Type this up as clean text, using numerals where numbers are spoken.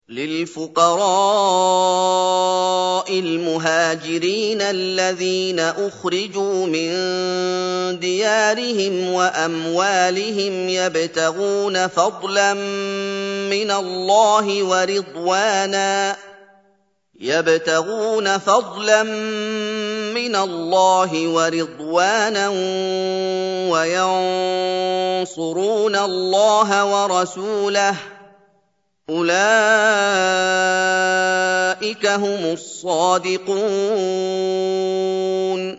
لِلْفُقَرَاءِ الْمُهَاجِرِينَ الَّذِينَ أُخْرِجُوا مِن دِيَارِهِمْ وَأَمْوَالِهِمْ يَبْتَغُونَ فَضْلًا مِّنَ اللَّهِ وَرِضْوَانًا وَيَنصُرُونَ اللَّهَ وَرَسُولَهُ ۚ أُولَٰئِكَ هُمُ الصَّادِقُونَ